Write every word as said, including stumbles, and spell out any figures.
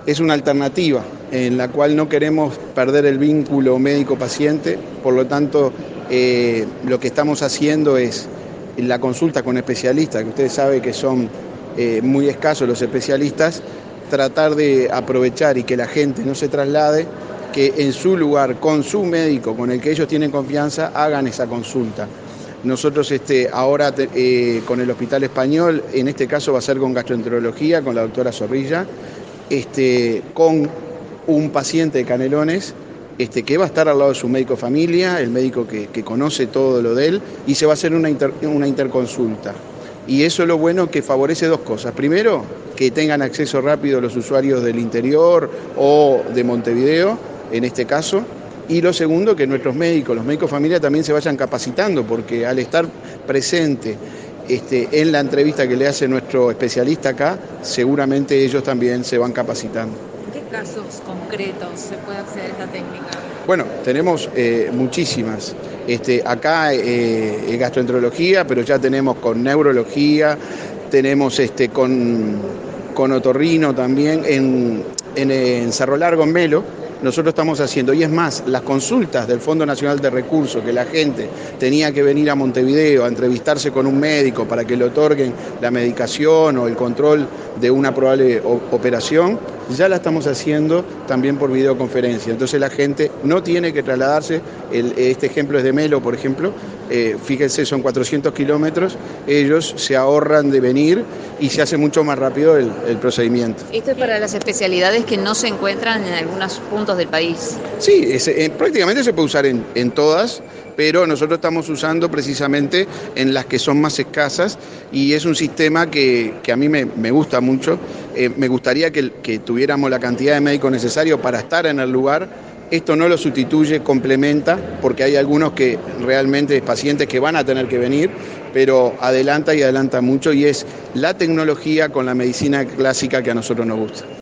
es una alternativa en la cual no queremos perder el vínculo médico-paciente, por lo tanto eh, lo que estamos haciendo es la consulta con especialistas, que ustedes saben que son eh, muy escasos los especialistas, tratar de aprovechar y que la gente no se traslade, que en su lugar, con su médico, con el que ellos tienen confianza, hagan esa consulta. Nosotros este, ahora eh, con el Hospital Español, en este caso va a ser con gastroenterología, con la doctora Zorrilla, este, con un paciente de Canelones, este, que va a estar al lado de su médico de familia, el médico que, que conoce todo lo de él, y se va a hacer una, inter, una interconsulta. Y eso es lo bueno, que favorece dos cosas. Primero, que tengan acceso rápido los usuarios del interior o de Montevideo, en este caso. Y lo segundo, que nuestros médicos, los médicos de familia también se vayan capacitando, porque al estar presente este, en la entrevista que le hace nuestro especialista acá, seguramente ellos también se van capacitando. ¿En qué casos concretos se puede acceder a esta técnica? Bueno, tenemos eh, muchísimas. Este, acá eh, es gastroenterología, pero ya tenemos con neurología, tenemos este, con, con otorrino también, en, en, en Cerro Largo, en Melo. Nosotros estamos haciendo, y es más, las consultas del Fondo Nacional de Recursos, que la gente tenía que venir a Montevideo a entrevistarse con un médico para que le otorguen la medicación o el control de una probable operación, ya la estamos haciendo también por videoconferencia. Entonces la gente no tiene que trasladarse. El, este ejemplo es de Melo, por ejemplo. Eh, fíjense, son cuatrocientos kilómetros. Ellos se ahorran de venir y se hace mucho más rápido el, el procedimiento. Esto es para las especialidades que no se encuentran en algunos puntos del país. Sí, es, eh, prácticamente se puede usar en, en todas, pero nosotros estamos usando precisamente en las que son más escasas, y es un sistema que, que a mí me, me gusta mucho. Eh, me gustaría que, que tuviéramos la cantidad de médicos necesarios para estar en el lugar. Esto no lo sustituye, complementa, porque hay algunos que realmente, pacientes que van a tener que venir, pero adelanta y adelanta mucho, y es la tecnología con la medicina clásica que a nosotros nos gusta.